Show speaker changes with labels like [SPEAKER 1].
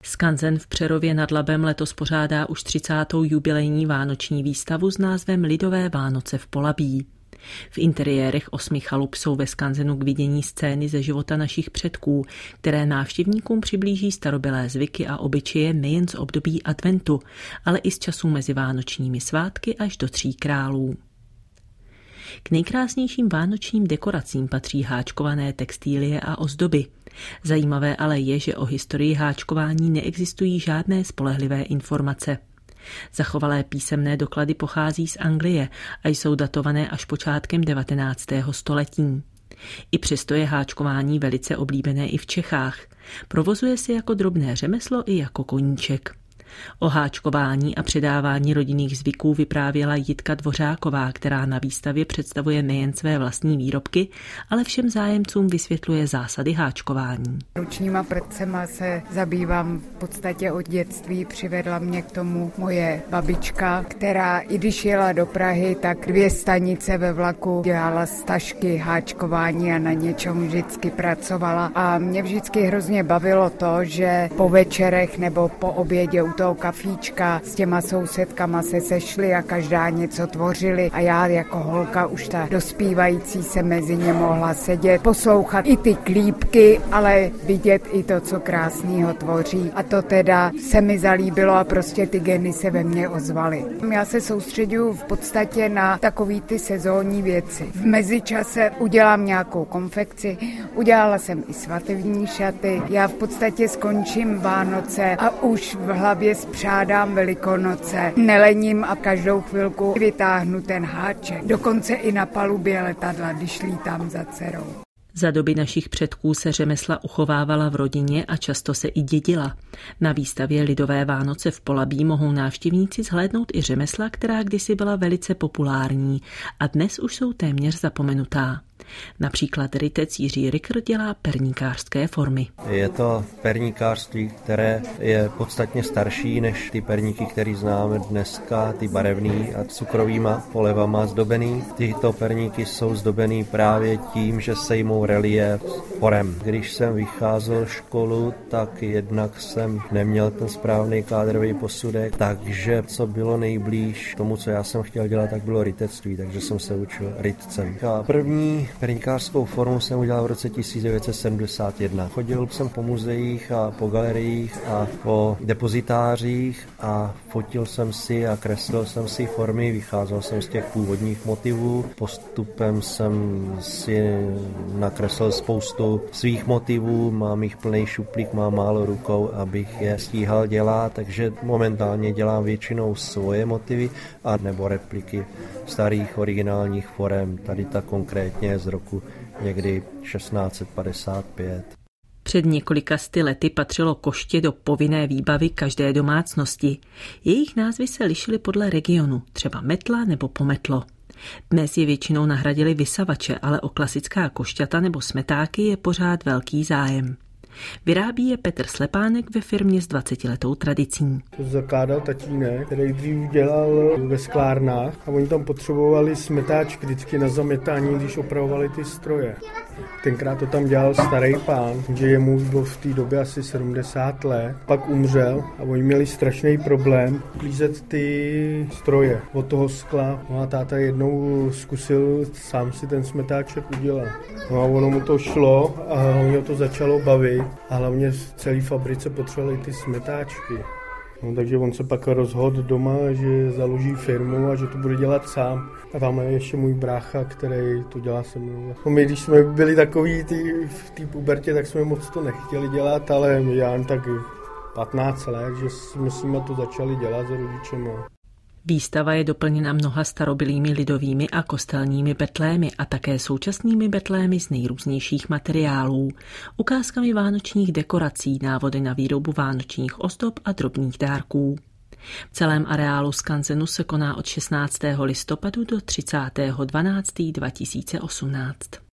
[SPEAKER 1] Skanzen v Přerově nad Labem letos pořádá už 30. jubilejní vánoční výstavu s názvem Lidové Vánoce v Polabí. V interiérech 8 chalup jsou ve skanzenu k vidění scény ze života našich předků, které návštěvníkům přiblíží starobylé zvyky a obyčeje nejen z období adventu, ale i z časů mezi vánočními svátky až do 3 králů. K nejkrásnějším vánočním dekoracím patří háčkované textilie a ozdoby. Zajímavé ale je, že o historii háčkování neexistují žádné spolehlivé informace. Zachovalé písemné doklady pochází z Anglie a jsou datované až počátkem 19. století. I přesto je háčkování velice oblíbené i v Čechách. Provozuje se jako drobné řemeslo i jako koníček. O háčkování a předávání rodinných zvyků vyprávěla Jitka Dvořáková, která na výstavě představuje nejen své vlastní výrobky, ale všem zájemcům vysvětluje zásady háčkování.
[SPEAKER 2] Ručníma pracema se zabývám v podstatě od dětství. Přivedla mě k tomu moje babička, která i když jela do Prahy, tak 2 stanice ve vlaku dělala stažky háčkování a na něčem vždycky pracovala. A mě vždycky hrozně bavilo to, že po večerech nebo po obědě u toho kafíčka s těma sousedkama se sešli a každá něco tvořili a já jako holka už ta dospívající se mezi ně mohla sedět, poslouchat i ty klípky, ale vidět i to, co krásného tvoří. A to teda se mi zalíbilo a prostě ty geny se ve mně ozvaly. Já se soustředuju v podstatě na takový ty sezónní věci. V mezičase udělám nějakou konfekci, udělala jsem i svatební šaty. Já v podstatě skončím Vánoce a už v hlavě spřádám Velikonoce. Nelením a každou chvilku vytáhnu ten háček. Dokonce i na palubě letadla, když lítám za dcerou.
[SPEAKER 1] Za doby našich předků se řemesla uchovávala v rodině a často se i dědila. Na výstavě Lidové Vánoce v Polabí mohou návštěvníci zhlédnout i řemesla, která kdysi byla velice populární a dnes už jsou téměř zapomenutá. Například rytec Jiří Rikr dělá perníkářské formy. Je
[SPEAKER 3] to perníkářství, které je podstatně starší než ty perníky, které známe dneska, ty barevný a cukrovýma polevama zdobený. Tyto perníky jsou zdobený právě tím, že sejmou reliéf forem. Když jsem vycházel školu, tak jednak jsem neměl ten správný kádrový posudek, takže co bylo nejblíž tomu, co já jsem chtěl dělat, tak bylo rytectví, takže jsem se učil rytcem. A první perníkářskou formu jsem udělal v roce 1971. Chodil jsem po muzeích a po galeriích a po depozitářích a fotil jsem si a kreslil jsem si formy, vycházel jsem z těch původních motivů. Postupem jsem si nakreslil spoustu svých motivů, mám jich plný šuplík, mám málo rukou, abych je stíhal dělat, takže momentálně dělám většinou svoje motivy a nebo repliky starých originálních forem, tady ta konkrétně z roku někdy 1655.
[SPEAKER 1] Před několika lety patřilo koště do povinné výbavy každé domácnosti. Jejich názvy se lišily podle regionu, třeba metla nebo pometlo. Dnes je většinou nahradili vysavače, ale o klasická košťata nebo smetáky je pořád velký zájem. Vyrábí je Petr Slepánek ve firmě s 20letou tradicí.
[SPEAKER 4] To zakládal tatínek, který dřív dělal ve sklárnách a oni tam potřebovali smetáčky vždycky na zametání, když opravovali ty stroje. Tenkrát to tam dělal starý pán, že jemu už bylo v té době asi 70 let, pak umřel a oni měli strašný problém uklízet ty stroje od toho skla. No a táta jednou zkusil sám si ten smetáček udělat. No a ono mu to šlo a mě to začalo bavit a hlavně v celé fabrice potřebovali ty smetáčky. No, takže on se pak rozhodl doma, že založí firmu a že to bude dělat sám. A tam je ještě můj brácha, který to dělá se mnou. No, my, když jsme byli takový v té pubertě, tak jsme moc to nechtěli dělat, ale já jen tak 15 let, že jsme s nimi to začali dělat s rodičem.
[SPEAKER 1] Výstava je doplněna mnoha starobylými lidovými a kostelními betlémy a také současnými betlémy z nejrůznějších materiálů, ukázkami vánočních dekorací, návody na výrobu vánočních ozdob a drobných dárků. V celém areálu skanzenu se koná od 16. listopadu do 30. 12. 2018.